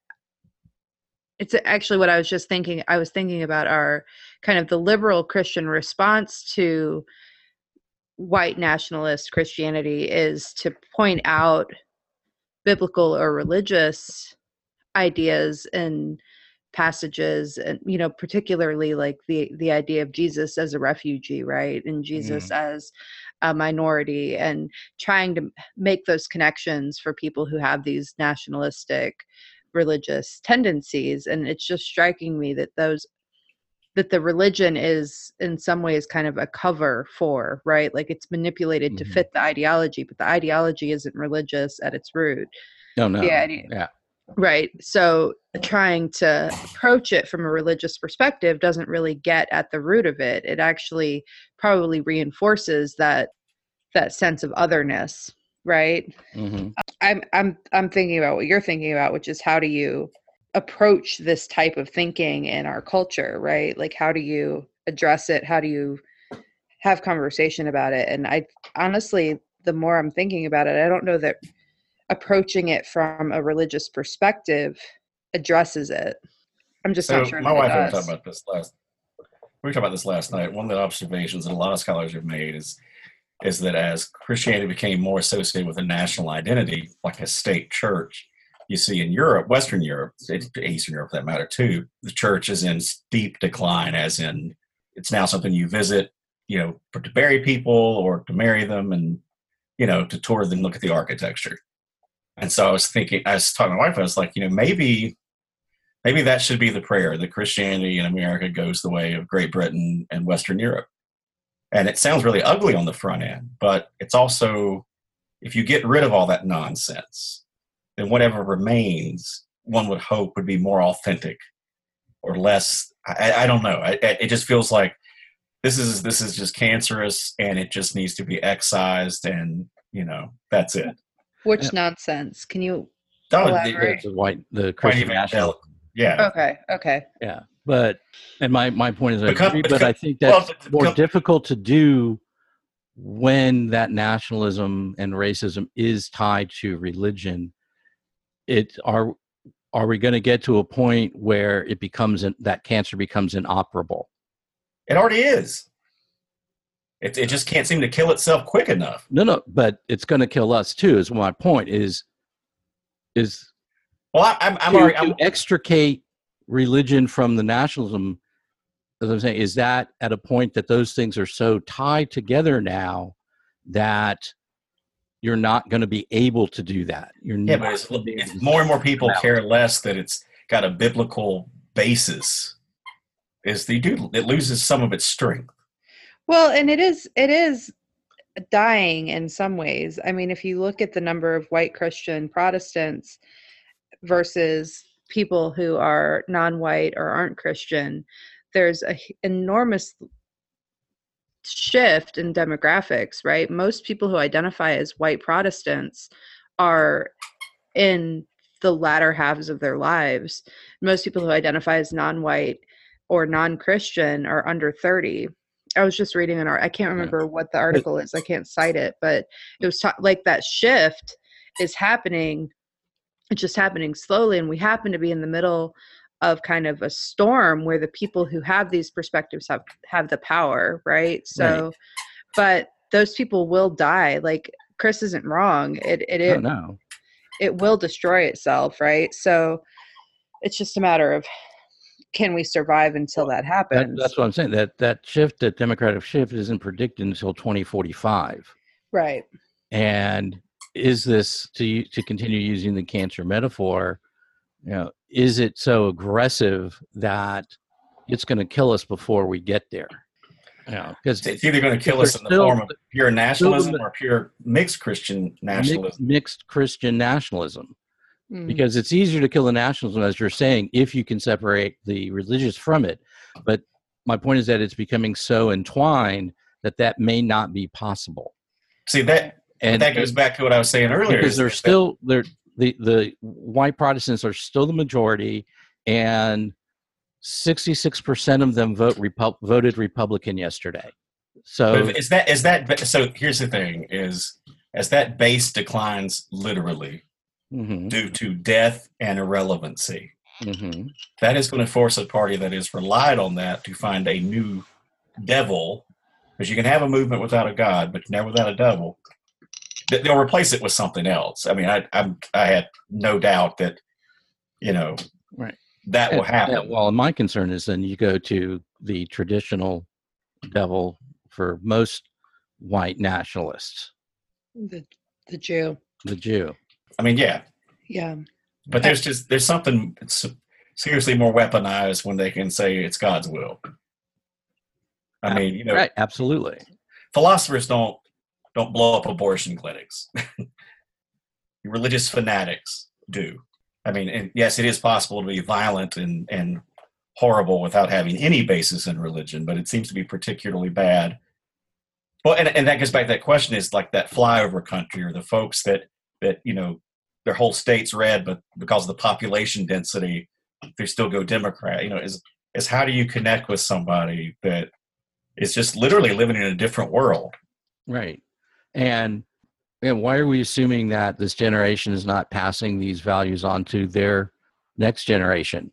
it's actually what I was just thinking. I was thinking about our kind of the liberal Christian response to white nationalist Christianity is to point out biblical or religious ideas and passages, and you know, particularly like the the idea of Jesus as a refugee, right, and Jesus as a minority, and trying to make those connections for people who have these nationalistic religious tendencies. And it's just striking me that those that the religion is in some ways kind of a cover for, right, like it's manipulated Mhm. to fit the ideology, but the ideology isn't religious at its root. No, no. The idea, Yeah. right. So trying to approach it from a religious perspective doesn't really get at the root of it. It actually probably reinforces that that sense of otherness, right? hmm I'm I'm I'm thinking about what you're thinking about, which is how do you approach this type of thinking in our culture, right? Like how do you address it? How do you have conversation about it? And I honestly, the more I'm thinking about it, I don't know that approaching it from a religious perspective addresses it. I'm just So not sure my that it wife and I were does. talking about this last. We were talking about this last night. One of the observations that a lot of scholars have made is is that as Christianity became more associated with a national identity, like a state church, you see in Europe, Western Europe, Eastern Europe for that matter too, the church is in steep decline, as in it's now something you visit, you know, for, to bury people or to marry them and, you know, to tour them, look at the architecture. And so I was thinking, I was talking to my wife, I was like, you know, maybe, maybe that should be the prayer, that Christianity in America goes the way of Great Britain and Western Europe. And it sounds really ugly on the front end, but it's also, if you get rid of all that nonsense, then whatever remains, one would hope would be more authentic or less. I, I don't know. I, it just feels like this is this is just cancerous, and it just needs to be excised, and you know that's it. Which Yeah. nonsense? Can you Oh, elaborate? The white, the White Christian national. evangelical. Yeah. Okay, okay. Yeah, but and my my point is, I Become- agree, but become- I think well, that's become- more difficult to do when that nationalism and racism is tied to religion. It are are we going to get to a point where it becomes an, that cancer becomes inoperable? It already is. It it just can't seem to kill itself quick enough. No, no, but it's going to kill us too. Is my point. Is is Well, I, I'm I'm to, already. to I'm, extricate religion from the nationalism, as I'm saying, is that at a point that those things are so tied together now that you're not going to be able to do that. You're yeah, not but it's, gonna be able if to more and more people out. care less that it's got a biblical basis, is the do it loses some of its strength. Well, and it is it is dying in some ways. I mean, if you look at the number of white Christian Protestants versus people who are non-white or aren't Christian, there's an enormous shift in demographics, right? Most people who identify as white Protestants are in the latter halves of their lives. Most people who identify as non-white or non-Christian are under thirty. I was just reading an article. I can't remember what the article is. I can't cite it, but it was ta- like that shift is happening. It's just happening slowly. And we happen to be in the middle of kind of a storm where the people who have these perspectives have, have the power, right? So, Right. but those people will die. Like Chris isn't wrong. It, it, Oh, it, no. it will destroy itself, right? So it's just a matter of, can we survive until that That, happens? that's what I'm saying. That that shift, that democratic shift, isn't predicted until twenty forty-five. Right. And is this, to to continue using the cancer metaphor, you know, is it so aggressive that it's going to kill us before we get there? You know, because It's either going to kill there's us in the still- form of pure nationalism still- or pure mixed Christian nationalism. mixed, mixed Christian nationalism. Mm. Because it's easier to kill the nationalism, as you're saying, if you can separate the religious from it. But my point is that it's becoming so entwined that that may not be possible. See that And that goes back to what I was saying earlier. because is they're that- still they're the the white Protestants are still the majority, and sixty-six percent of them vote Repu- voted Republican yesterday. So But is that is that so? Here's the thing: is as that base declines literally mhm, due to death and irrelevancy, mhm. that is going to force a party that has relied on that to find a new devil. Because you can have a movement without a god, but never without a devil. They- They'll replace it with something else. I mean, I I'm, I had no doubt that you know Right. that will Yeah, happen. yeah, well, my concern is then you go to the traditional devil for most white nationalists, The, the Jew. the Jew. I mean, yeah, Yeah. but there's just there's something s- seriously more weaponized when they can say it's God's will. I mean, you know, Right, absolutely. philosophers don't don't blow up abortion clinics. Religious fanatics do. I mean, and yes, it is possible to be violent and and horrible without having any basis in religion, but it seems to be particularly bad. Well, and, and that goes back to that question: is like that flyover country, or the folks that that you know their whole state's red, but because of the population density, they still go Democrat. You know, is is how do you connect with somebody that is just literally living in a different world? Right. And and why are we assuming that this generation is not passing these values on to their next generation?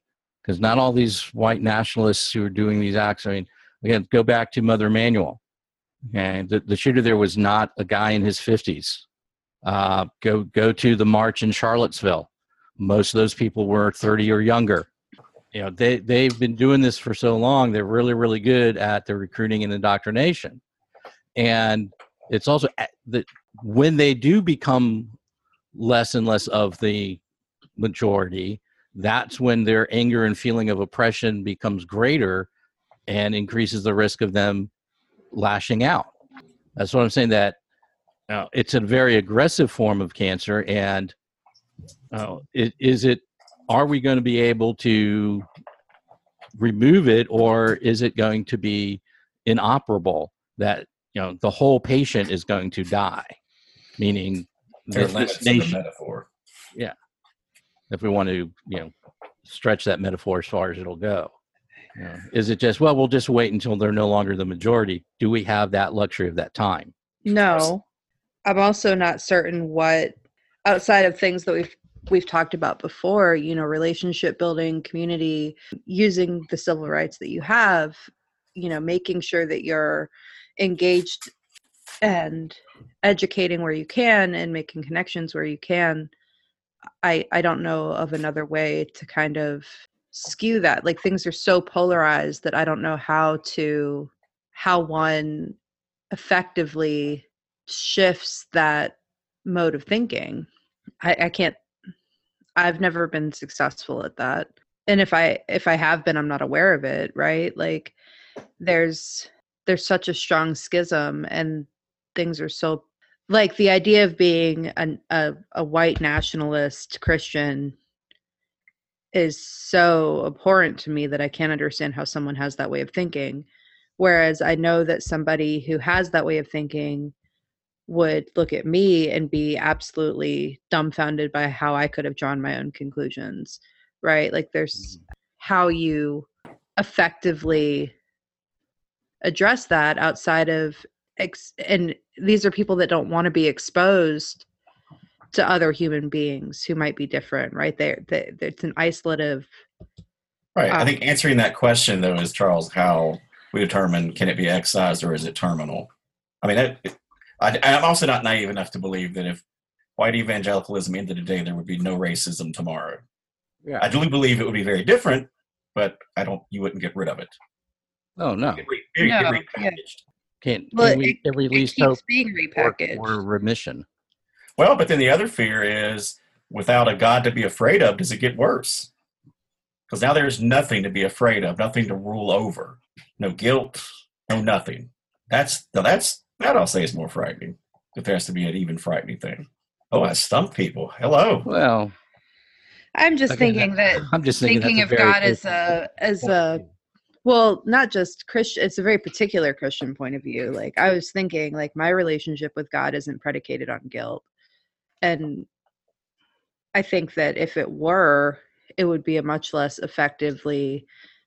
because not all these white nationalists who are doing these acts. I mean, again, go back to Mother Emanuel. Okay, the, the shooter there was not a guy in his fifties. Uh, go go to the march in Charlottesville. Most of those people were thirty or younger. You know, they they've been doing this for so long. They're really really good at the recruiting and indoctrination. And it's also that when they do become less and less of the majority, that's when their anger and feeling of oppression becomes greater and increases the risk of them lashing out. That's what I'm saying, that uh, it's a very aggressive form of cancer. And uh, it, is it, are we going to be able to remove it, or is it going to be inoperable that, you know, the whole patient is going to die? Meaning There are this limits to the nation, metaphor. yeah, if we want to, you know, stretch that metaphor as far as it'll go. You know, is it just, well, we'll just wait until they're no longer the majority? Do we have that luxury of that time? No, I'm also not certain what, outside of things that we've we've talked about before, you know, relationship building, community, using the civil rights that you have, you know, making sure that you're engaged and educating where you can and making connections where you can. I I don't know of another way to kind of skew that. Like, things are so polarized that I don't know how to how one effectively shifts that mode of thinking. I, I can't I've never been successful at that. And if I if I have been, I'm not aware of it, right? Like, there's there's such a strong schism, and things are so, like, the idea of being an, a a white nationalist Christian is so abhorrent to me that I can't understand how someone has that way of thinking. Whereas I know that somebody who has that way of thinking would look at me and be absolutely dumbfounded by how I could have drawn my own conclusions, right? Like, there's how you effectively address that outside of, ex- and these are people that don't want to be exposed to other human beings who might be different, right? They're, they, it's an isolative. Right. I Um, think answering that question, though, is, Charles, how we determine, can it be excised or is it terminal? I mean, that, I, I'm also not naive enough to believe that if white evangelicalism ended today, there would be no racism tomorrow. Yeah. I do believe it would be very different, but I don't. You wouldn't get rid of it. Oh, no. It get re- it get No, repackaged. yeah. Can't, Well, can we it, at it least keeps hope being for, repackaged. for remission? Well, but then the other fear is, without a God to be afraid of, does it get worse? Because now there's nothing to be afraid of, nothing to rule over, no guilt, no nothing. That's now that's that I'll say is more frightening. If there has to be an even frightening thing. Oh, I stumped people. Hello. Well, I'm just again, thinking that I'm just thinking, thinking that's of a very God as a as a well, not just Christian. It's a very particular Christian point of view. Like, I was thinking, like, my relationship with God isn't predicated on guilt, and I think that if it were, it would be a much less effectively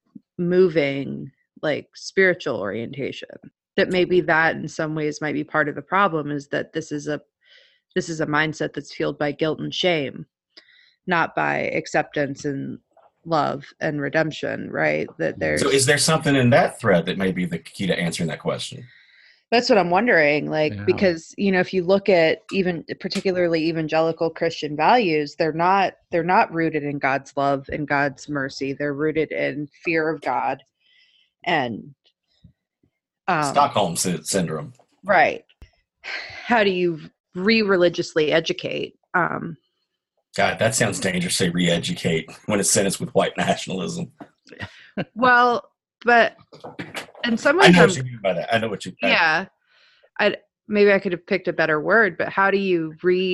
moving, like, spiritual orientation. That maybe that in some ways might be part of the problem, is that this is a this is a mindset that's fueled by guilt and shame, not by acceptance and love and redemption, right? That there's So is there something in that thread that may be the key to answering that question? that's what I'm wondering, like, Yeah. because, you know, if you look at even particularly evangelical Christian values, they're not they're not rooted in God's love and God's mercy. They're rooted in fear of God and um, Stockholm sy- syndrome. right. How do you re-religiously educate? Um, God, that sounds dangerous. Say re-educate when it's sentenced with white nationalism. well, but in some I ways, know I'm, what you mean by that. I know what you. I- yeah, I maybe I could have picked a better word, but how do you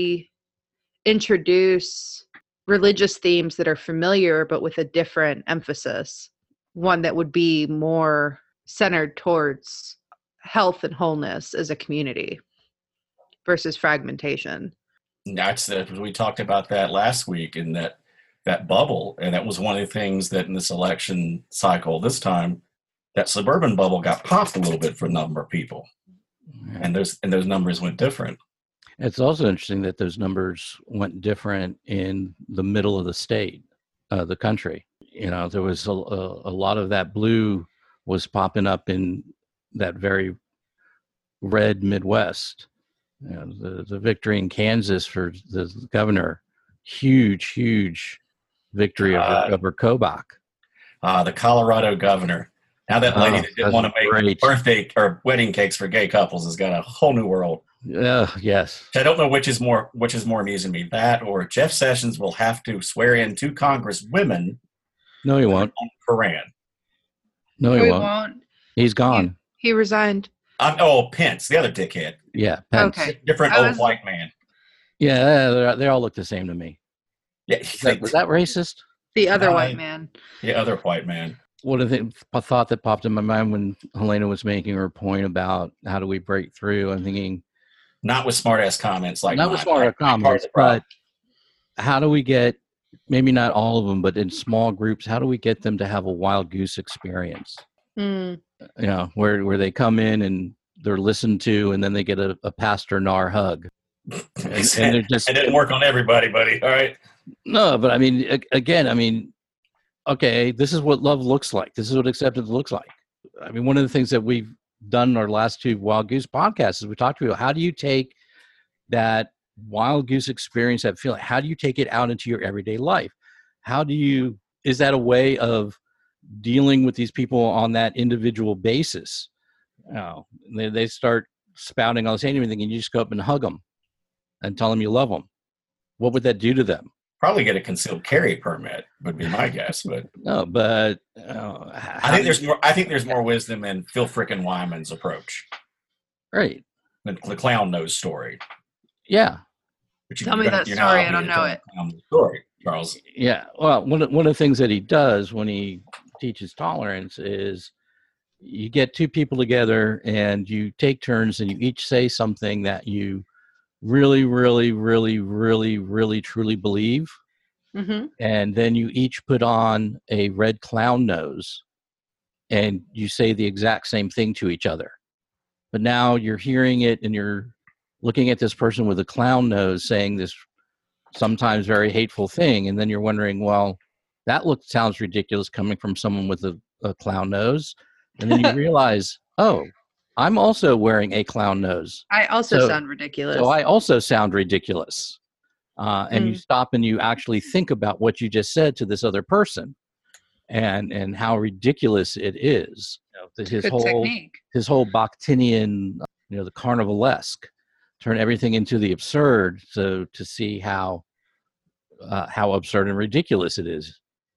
reintroduce religious themes that are familiar but with a different emphasis, one that would be more centered towards health and wholeness as a community versus fragmentation? That's the, we talked about that last week in that that bubble, and that was one of the things that in this election cycle this time, that suburban bubble got popped a little bit for a number of people, and those and those numbers went different. It's also interesting that those numbers went different in the middle of the state, uh, the country. you know, there was a, a, a lot of that blue was popping up in that very red Midwest. You know, the, the victory in Kansas for the governor, huge, huge victory over, Uh, over Kobach. Uh, the Colorado governor. Now that lady Oh, that didn't that's want to make great. birthday or wedding cakes for gay couples has got a whole new world. Uh, yes. I don't know which is more which is more amusing to me, that or Jeff Sessions will have to swear in two Congress women No, he won't. on Koran. No, he No, he won't. won't. He's gone. He resigned. Um, oh, Pence, the other dickhead, Yeah, Pence. Okay. different I old was- white man. Yeah, they they all look the same to me. Yeah, Is that, was that racist? The other Uh, white man. the other white man. One of the a thought that popped in my mind when Helena was making her point about how do we break through, I'm thinking, Not with smart ass comments like not mine. with smarter Like, part of comments, the problem. but how do we get, maybe not all of them, but in small groups, how do we get them to have a wild goose experience? Mm. You know, where, where they come in and they're listened to and then they get a, a Pastor Nar hug. And, and they're just, it didn't work on everybody, buddy. All right. no, but I mean, a- again, I mean, okay, this is what love looks like. This is what acceptance looks like. I mean, one of the things that we've done in our last two Wild Goose podcasts is we talked about how do you take that Wild Goose experience, that feeling, how do you take it out into your everyday life? How do you, is that a way of dealing with these people on that individual basis? You know, they, they start spouting all this anything and you just go up and hug them and tell them you love them. What would that do to them? Probably get a concealed carry permit would be my guess, but No, but uh, I think there's more. I think there's more wisdom in Phil frickin' Wyman's approach right. than the clown nose story. Yeah, But you, Tell me you're that you're story, not I don't obligated know to it. tell the Story, Charles. yeah. Well, one of, one of the things that he does when he teaches tolerance is you get two people together and you take turns and you each say something that you really, really, really, really, really, truly believe. Mm-hmm. And then you each put on a red clown nose and you say the exact same thing to each other. But now you're hearing it and you're looking at this person with a clown nose saying this sometimes very hateful thing. And then you're wondering, well, that looks sounds ridiculous coming from someone with a, a clown nose. And then you realize, oh, I'm also wearing a clown nose. I also So- sound ridiculous. So I also sound ridiculous. Uh, and you Mm. stop and you actually think about what you just said to this other person and and how ridiculous it is. You know, that his Good whole technique. his whole Bakhtinian, you know, the carnivalesque, turn everything into the absurd so to see how uh, how absurd and ridiculous it is.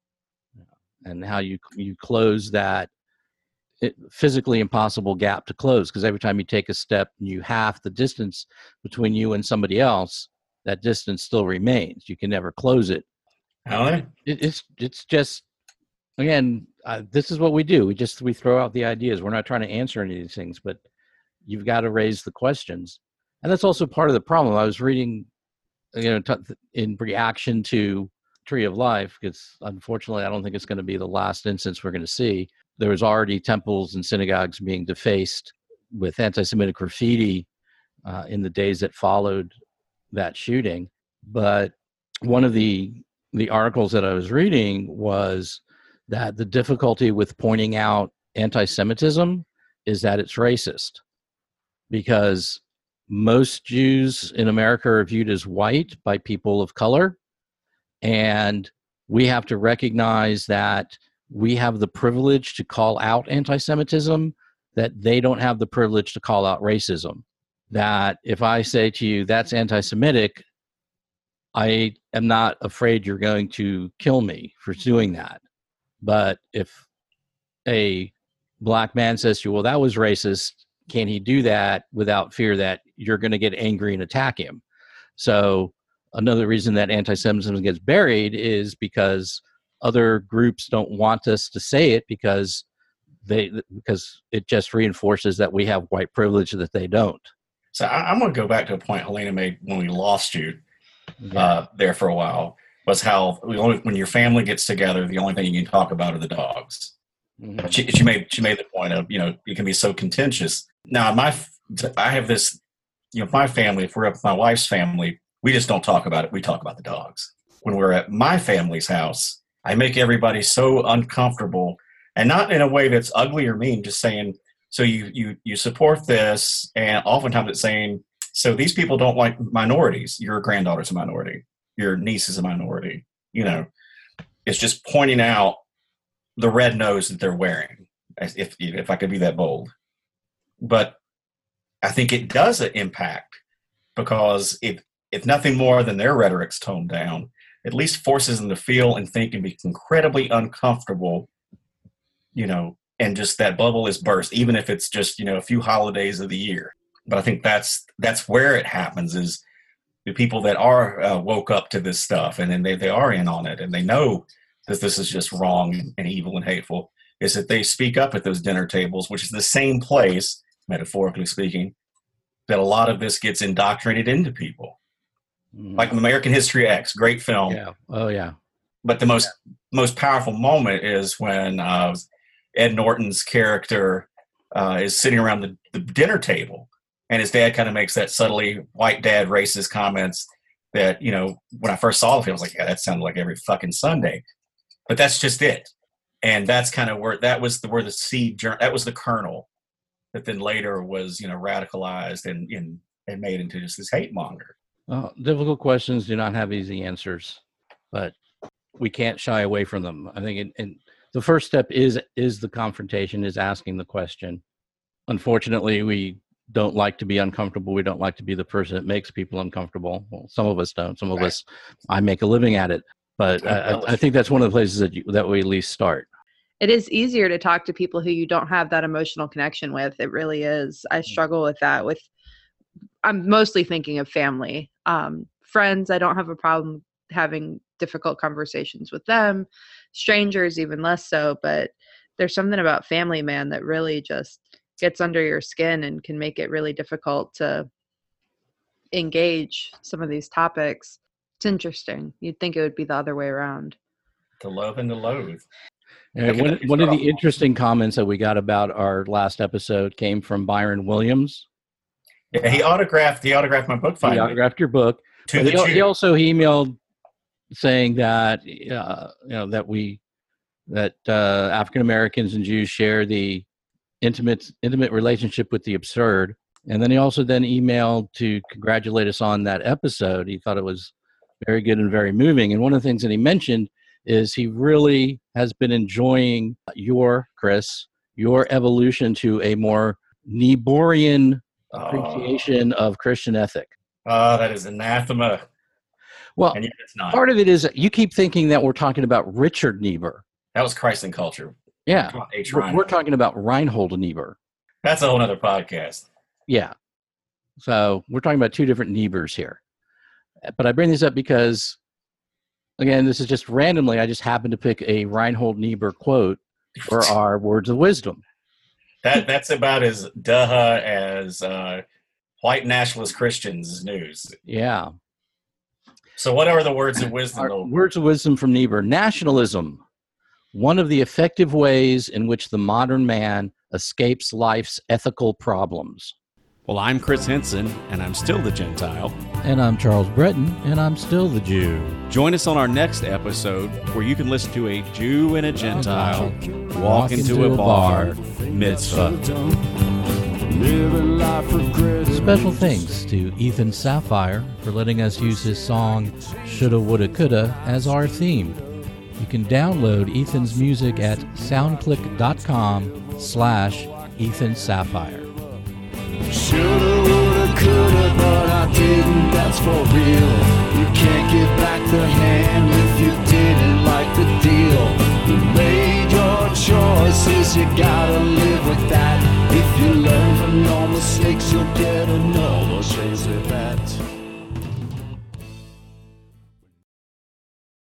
And how you you close that it, physically impossible gap to close, because every time you take a step and you half the distance between you and somebody else, that distance still remains. You can never close it. Alan? it it's it's just again, uh, this is what we do. We just we throw out the ideas. We're not trying to answer any of these things, but you've got to raise the questions, and that's also part of the problem. I was reading, you know, t- in reaction to Tree of Life, because unfortunately, I don't think it's going to be the last instance we're going to see. There was already temples and synagogues being defaced with anti-Semitic graffiti uh, in the days that followed that shooting. But one of the the articles that I was reading was that the difficulty with pointing out anti-Semitism is that it's racist, because most Jews in America are viewed as white by people of color, and we have to recognize that we have the privilege to call out anti-Semitism, that they don't have the privilege to call out racism. That if I say to you, that's anti-Semitic, I am not afraid you're going to kill me for doing that. But if a black man says to you, well, that was racist, can he do that without fear that you're going to get angry and attack him? So another reason that anti-Semitism gets buried is because other groups don't want us to say it, because they because it just reinforces that we have white privilege that they don't. So I, I'm going to go back to a point Helena made when we lost you Yeah. uh, there for a while, was how we only, when your family gets together, the only thing you can talk about are the dogs. Mhm. She, she made she made the point of, you know, it can be so contentious. Now, my I have this, you know, my family, if we're up with my wife's family, we just don't talk about it. We talk about the dogs. When we're at my family's house, I make everybody so uncomfortable, and not in a way that's ugly or mean, just saying, so you, you, you support this, and oftentimes it's saying, so these people don't like minorities. Your granddaughter's a minority. Your niece is a minority. You know, it's just pointing out the red nose that they're wearing, if if I could be that bold. But I think it does impact, because if if nothing more than their rhetoric's toned down, at least forces them to feel and think and be incredibly uncomfortable, you know, and just that bubble is burst, even if it's just, you know, a few holidays of the year. But I think that's that's where it happens, is the people that are uh, woke up to this stuff, and then they, they are in on it, and they know that this is just wrong and, and evil and hateful, is that they speak up at those dinner tables, which is the same place, metaphorically speaking, that a lot of this gets indoctrinated into people. Mm. Like American History X, great film. Yeah. Oh, yeah. But the most most powerful moment is when uh, Ed Norton's character uh, is sitting around the, the dinner table, and his dad kind of makes that subtly white dad racist comments that, you know, when I first saw the film, I was like, yeah, that sounded like every fucking Sunday. But that's just it. And that's kind of where, that was the, where the seed, that was the kernel that then later was, you know, radicalized and, and, and made into just this hate monger. Well, difficult questions do not have easy answers, but we can't shy away from them. I think it, and the first step is, is the confrontation, is asking the question. Unfortunately, we don't like to be uncomfortable. We don't like to be the person that makes people uncomfortable. Well, some of us don't. Some of right. us, I make a living at it. But I, I think that's one of the places that you, that we at least start. It is easier to talk to people who you don't have that emotional connection with. It really is. I struggle with that. With I'm mostly thinking of family. Um, friends, I don't have a problem having difficult conversations with them. Strangers, even less so. But there's something about family, man, that really just gets under your skin and can make it really difficult to engage some of these topics. It's interesting. You'd think it would be the other way around. To love and to loathe. And one, one of the interesting comments that we got about our last episode came from Byron Williams. Yeah, he autographed. He autographed my book. Finally, he autographed your book. To he, the he also he emailed saying that uh, you know that we that uh, African Americans and Jews share the intimate intimate relationship with the absurd. And then he also then emailed to congratulate us on that episode. He thought it was very good and very moving. And one of the things that he mentioned is he really has been enjoying your, Chris, your evolution to a more Niebuhrian appreciation oh. of Christian ethic. Oh, that is anathema. Well, and yet it's not. Part of it is you keep thinking that we're talking about Richard Niebuhr. That was Christ and Culture. Yeah. We're, we're talking about Reinhold Niebuhr. That's a whole other podcast. Yeah. So we're talking about two different Niebuhrs here. But I bring this up because, again, this is just randomly, I just happened to pick a Reinhold Niebuhr quote for our Words of Wisdom. That That's about as duh as uh, white nationalist Christians news. Yeah. So what are the words of wisdom? Our words of wisdom from Niebuhr. Nationalism, one of the effective ways in which the modern man escapes life's ethical problems. Well, I'm Chris Henson, and I'm still the Gentile. And I'm Charles Breton, and I'm still the Jew. Join us on our next episode, where you can listen to a Jew and a Gentile walk, walk into, into a bar, mitzvah. Special thanks to Ethan Sapphire for letting us use his song Shoulda Woulda Coulda as our theme. You can download Ethan's music at soundclick.com slash Ethan Sapphire. Shoulda, woulda, coulda, but I didn't, that's for real. You can't give back the hand if you didn't like the deal. You made your choices, you gotta live with that. If you learn from your mistakes, you'll get a noble chance with that.